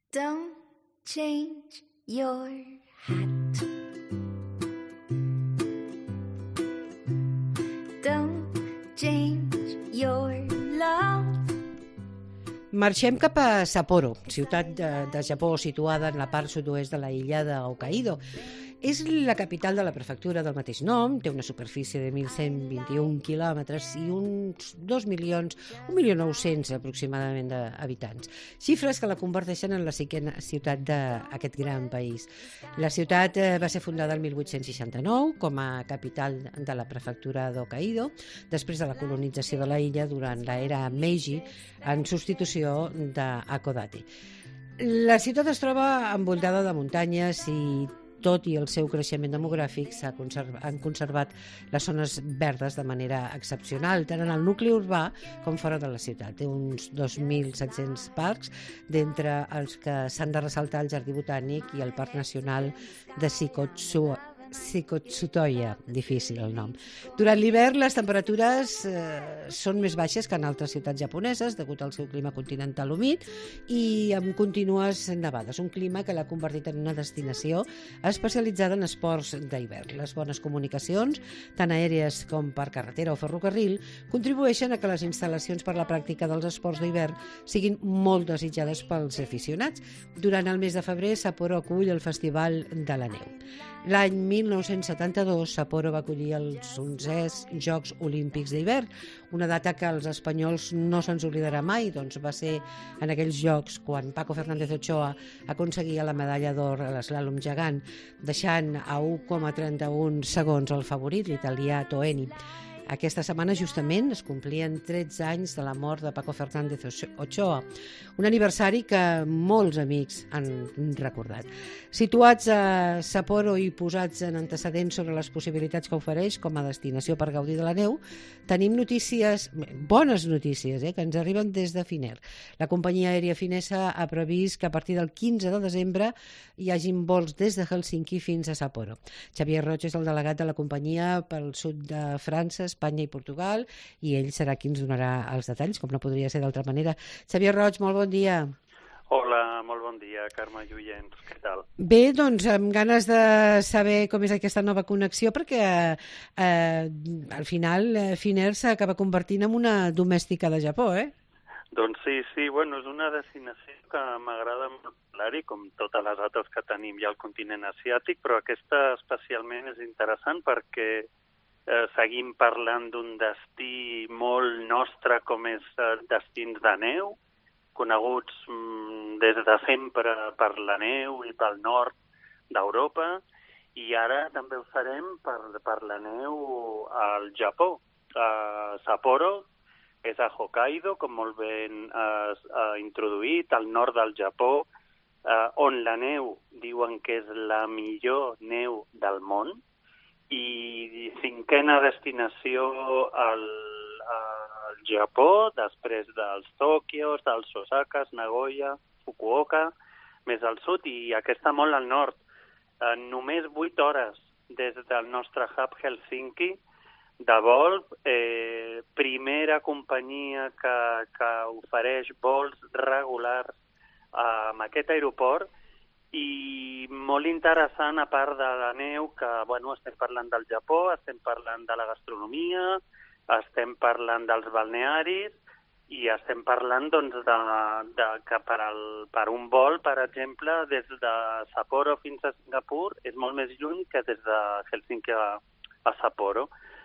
Don't change your hat. Don't change your love. Marxem cap a Sapporo, ciutat de Japó situada en la part sud-oest de la illa de Hokkaido. És la capital de la prefectura del mateix nom, té una superfície de 1.121 quilòmetres i uns 1.900.000 aproximadament d'habitants. Xifres que la converteixen en la cinquena ciutat d'aquest gran país. La ciutat va ser fundada el 1869 com a capital de la prefectura d'Hokkaido, després de la colonització de la illa durant l'era Meiji, en substitució d'Hakodate. La ciutat es troba envoltada de muntanyes i tot i el seu creixement demogràfic han conservat les zones verdes de manera excepcional, tant en el nucli urbà com fora de la ciutat. Té uns 2.700 parcs, d'entre els que s'han de ressaltar el Jardí Botànic i el Parc Nacional de Shikotsutoya, difícil el nom. Durant l'hivern les temperatures són més baixes que en altres ciutats japoneses degut al seu clima continental humit i amb contínues nevades, un clima que l'ha convertit en una destinació especialitzada en esports d'hivern. Les bones comunicacions, tant aèries com per carretera o ferrocarril, contribueixen a que les instal·lacions per a la pràctica dels esports d'hivern siguin molt desitjades pels aficionats. Durant el mes de febrer, Sapporo acull el Festival de la Neu. L'any 1972, Sapporo va acollir els 11è Jocs Olímpics d'hivern, una data que als espanyols no se'ns oblidarà mai, doncs va ser en aquells Jocs quan Paco Fernández Ochoa aconseguia la medalla d'or a l'eslàlom gegant, deixant a 1,31 segons el favorit, l'italià Toeni. Aquesta setmana justament es complien 13 anys de la mort de Paco Fernández Ochoa, un aniversari que molts amics han recordat. Situats a Sapporo i posats en antecedents sobre les possibilitats que ofereix com a destinació per gaudir de la neu, tenim bones notícies, que ens arriben des de Finnair. La companyia aèria finesa ha previst que a partir del 15 de desembre hi hagin vols des de Helsinki fins a Sapporo. Xavier Roig és el delegat de la companyia pel sud de França, Espanya i Portugal, i ell serà qui ens donarà els detalls, com no podria ser d'altra manera. Xavier Roig, molt bon dia. Hola, molt bon dia, Carme i oients, què tal? Bé, doncs amb ganes de saber com és aquesta nova connexió, perquè al final Finnair s'acaba convertint en una domèstica de Japó, Doncs sí, bueno, és una destinació que m'agrada molt parlar-hi, com totes les altres que tenim ja al continent asiàtic, però aquesta especialment és interessant perquè seguim parlant d'un destí molt nostre com és destins de neu, coneguts des de sempre per la neu i pel nord d'Europa, i ara també ho farem per la neu al Japó. Sapporo és a Hokkaido, com molt ben introduït, al nord del Japó, on la neu diuen que és la millor neu del món, i cinquena destinació al Japó, després dels Tòquios, dels Osakas, Nagoya, Fukuoka, més al sud, i aquesta molt al nord. Només 8 hores des del nostre hub Helsinki de vol, primera companyia que ofereix vols regulars amb aquest aeroport, i molt interessant, a part de la neu, que estem parlant del Japó, estem parlant de la gastronomia, estem parlant dels balnearis i estem parlant que per un vol, per exemple, des de Sapporo fins a Singapur és molt més lluny que des de Helsinki a Sapporo.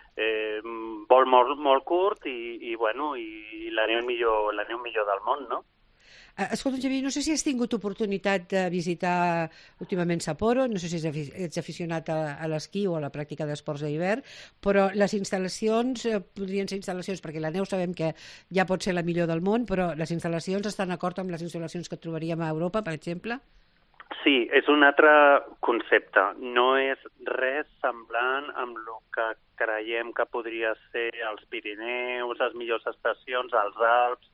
Vol molt curt i la neu millor del món, no? Escolta, Xavier, no sé si has tingut oportunitat de visitar últimament Sapporo, no sé si ets aficionat a l'esquí o a la pràctica d'esports d'hivern, però les instal·lacions podrien ser instal·lacions, perquè la neu sabem que ja pot ser la millor del món, però les instal·lacions estan d'acord amb les instal·lacions que trobaríem a Europa, per exemple? Sí, és un altre concepte. No és res semblant amb el que creiem que podria ser els Pirineus, les millors estacions, els Alps,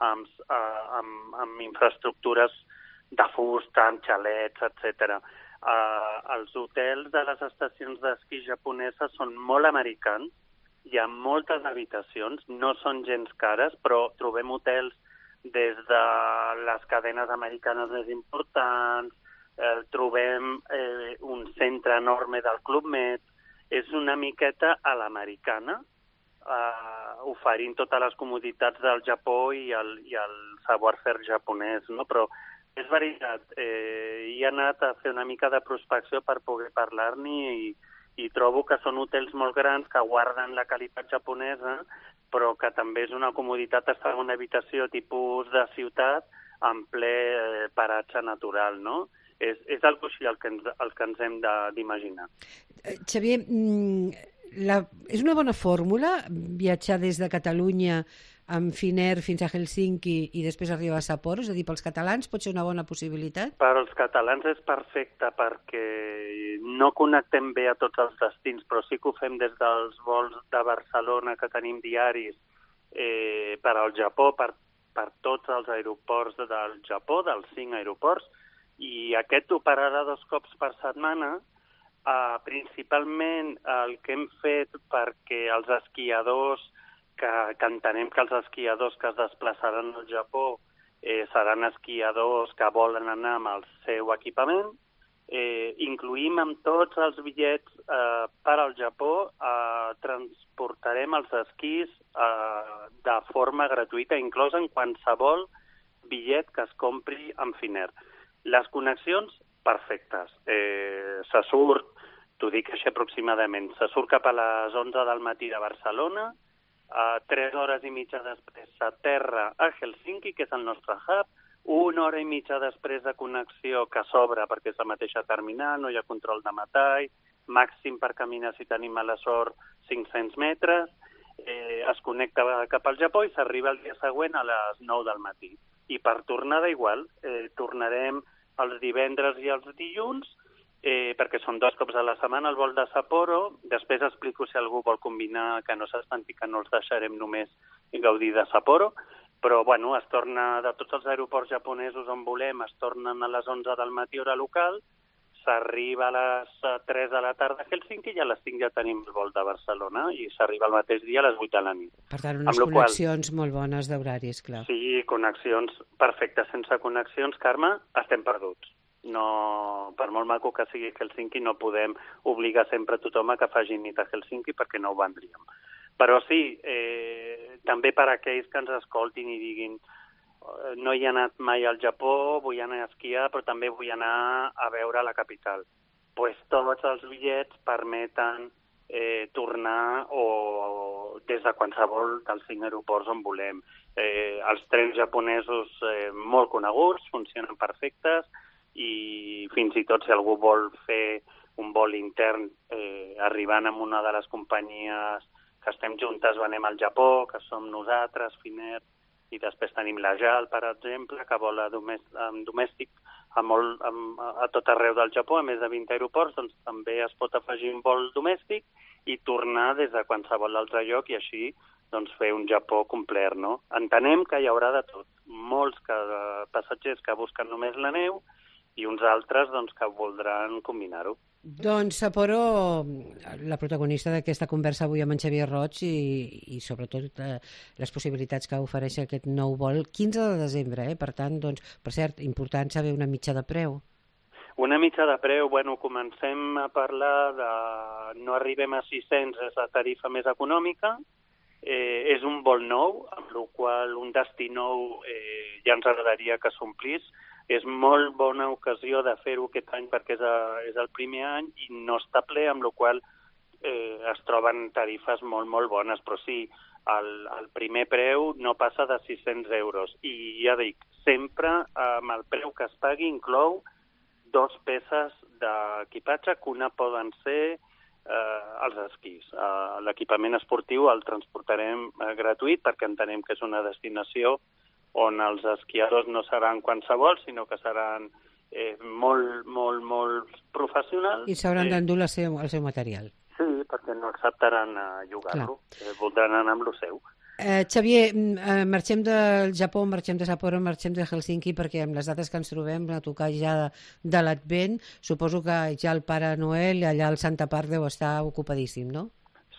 amb infraestructures de fusta, amb xalets, etc. Els hotels de les estacions d'esquí japoneses són molt americans, hi ha moltes habitacions, no són gens cares, però trobem hotels des de les cadenes americanes més importants, trobem un centre enorme del Club Med. És una miqueta a l'americana, oferint totes les comoditats del Japó i el savoir-faire japonès, no? Però és veritat, he anat a fer una mica de prospecció per poder parlar-n'hi i trobo que són hotels molt grans que guarden la qualitat japonesa, però que també és una comoditat estar en una habitació tipus de ciutat en ple paratge natural, no? És algo així el que ens hem d'imaginar. Xavier, és una bona fórmula viatjar des de Catalunya amb Finnair fins a Helsinki i després arribar a Sapporo? És a dir, pels catalans pot ser una bona possibilitat? Per als catalans és perfecte perquè no connectem bé a tots els destins, però sí que ho fem des dels vols de Barcelona que tenim diaris per al Japó, per tots els aeroports del Japó, dels 5 aeroports, i aquest operarà 2 cops per setmana. Principalment el que hem fet perquè els esquiadors, que entenem que els esquiadors que es desplaçaran al Japó seran esquiadors que volen anar amb el seu equipament, incluïm amb tots els bitllets per al Japó, transportarem els esquís de forma gratuïta, inclòs en qualsevol bitllet que es compri amb Finnair. Les connexions, perfectes. Se surt, t'ho dic així aproximadament, se surt cap a les 11 del matí de Barcelona, 3 hores i mitja després s'aterra a Helsinki, que és el nostre hub, 1 hora i mitja després de connexió que s'obre perquè és la mateixa terminal, no hi ha control de metall, màxim per caminar si tenim mala sort 500 metres, es connecta cap al Japó i s'arriba el dia següent a les 9 del matí. I per tornada igual, tornarem els divendres i els dilluns, perquè són 2 cops a la setmana el vol de Sapporo. Després explico si algú vol combinar, que no s'espanti que no els deixarem només gaudir de Sapporo, però bueno, es torna de tots els aeroports japonesos on volem, es tornen a les 11 del matí hora local, s'arriba a les 3 de la tarda a Helsinki i a les 5 ja tenim el vol de Barcelona i s'arriba el mateix dia a les 8 de la nit. Per tant, unes connexions molt bones d'horaris, clar. Sí, connexions perfectes. Sense connexions, Carme, estem perduts. No, per molt maco que sigui Helsinki, no podem obligar sempre a tothom a que faci nit a Helsinki perquè no ho vendríem. Però sí, també per aquells que ens escoltin i diguin no hi he anat mai al Japó, vull anar a esquiar, però també vull anar a veure la capital. Pues tots els bitllets permeten tornar des de qualsevol dels 5 aeroports on volem. Els trens japonesos molt coneguts, funcionen perfectes, i fins i tot si algú vol fer un vol intern arribant amb una de les companyies que estem juntes, venem al Japó, que som nosaltres, Finnair, i després tenim la JAL, per exemple, que vola domèstic a tot arreu del Japó, a més de 20 aeroports, doncs també es pot afegir un vol domèstic i tornar des de qualsevol altre lloc i així doncs, fer un Japó complet, no? Entenem que hi haurà de tot. Molts passatgers que busquen només la neu i uns altres doncs, que voldran combinar-ho. Doncs Sapporo, la protagonista d'aquesta conversa avui amb en Xavier Roig i sobretot les possibilitats que ofereix aquest nou vol, 15 de desembre, per tant, doncs, per cert, important saber una mitja de preu. Una mitja de preu, bueno, comencem a parlar de... no arribem a 600, és la tarifa més econòmica, és un vol nou, amb la qual un destí nou ja ens agradaria que s'omplís. És molt bona ocasió de fer-ho aquest any perquè és el primer any i no està ple, amb la qual es troben tarifes molt, molt bones. Però sí, el primer preu no passa de 600 euros. I ja dic, sempre amb el preu que es pagui inclou 2 peces d'equipatge, que una poden ser els esquís. L'equipament esportiu el transportarem gratuït perquè entenem que és una destinació on els esquiadors no seran qualsevol, sinó que seran molt, molt, molt professionals. I s'hauran d'endur el seu material. Sí, perquè no acceptaran llogar-lo. Voldran anar amb el seu. Xavier, marxem del Japó, marxem de Sapporo, marxem de Helsinki, perquè amb les dates que ens trobem a tocar ja de l'Advent, suposo que ja el Pare Noel allà al Santa Park deu estar ocupadíssim, no?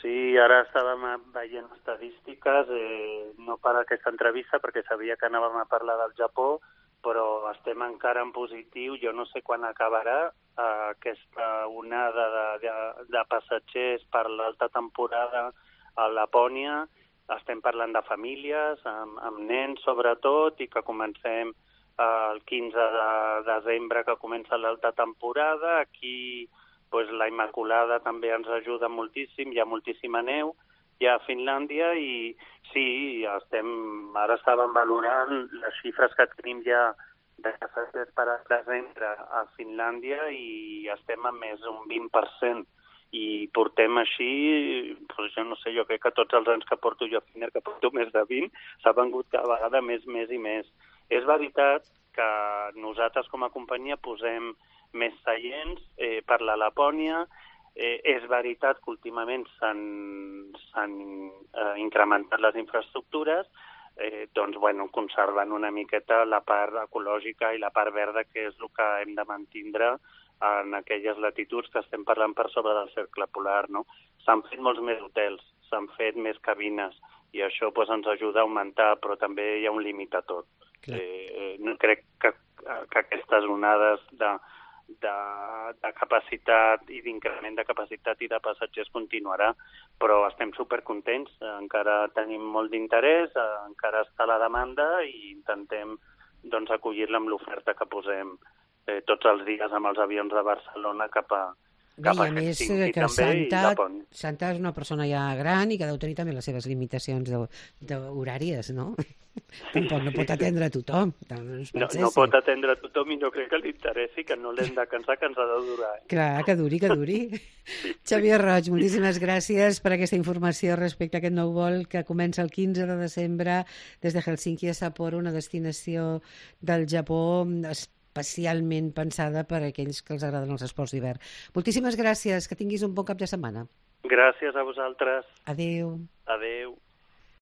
Sí, ara estàvem veient estadístiques, no per aquesta entrevista, perquè sabia que anàvem a parlar del Japó, però estem encara en positiu. Jo no sé quan acabarà aquesta onada de passatgers per l'alta temporada a Lapònia. Estem parlant de famílies, amb nens sobretot, i que comencem el 15 de desembre, que comença l'alta temporada. Aquí la Immaculada també ens ajuda moltíssim, hi ha moltíssima neu, hi ha a Finlàndia, i sí, ara estàvem valorant les xifres que tenim ja de passatgers per a desembre a Finlàndia, i estem a més d'un 20%. I portem així, jo no sé, jo crec que tots els anys que porto jo a Finner, que porto més de 20, s'ha vengut cada vegada més i més. És veritat que nosaltres com a companyia posem més seients per la Lapònia. És veritat que últimament s'han incrementat les infraestructures, conservant una miqueta la part ecològica i la part verda, que és el que hem de mantindre en aquelles latituds que estem parlant per sobre del cercle polar, no? S'han fet molts més hotels, s'han fet més cabines, i això ens ajuda a augmentar, però també hi ha un límit a tot. Crec que aquestes onades de capacitat i d'increment de capacitat i de passatgers continuarà, però estem supercontents, encara tenim molt d'interès, encara està la demanda, i intentem acollir-la amb l'oferta que posem tots els dies amb els avions de Barcelona cap a Helsinki també, i Lapònia. Santa és una persona ja gran i que deu tenir també les seves limitacions horàries, no? Tampoc no pot atendre a tothom. No pot atendre a tothom, i no crec que li interessi, que no l'hem de cansar, que ens ha de durar. Clar, que duri. Xavier Roig, moltíssimes gràcies per aquesta informació respecte a aquest nou vol que comença el 15 de desembre des de Helsinki a Sapporo, una destinació del Japó especialment pensada per a aquells que els agraden els esports d'hivern. Moltíssimes gràcies, que tinguis un bon cap de setmana. Gràcies a vosaltres. Adéu. Adéu.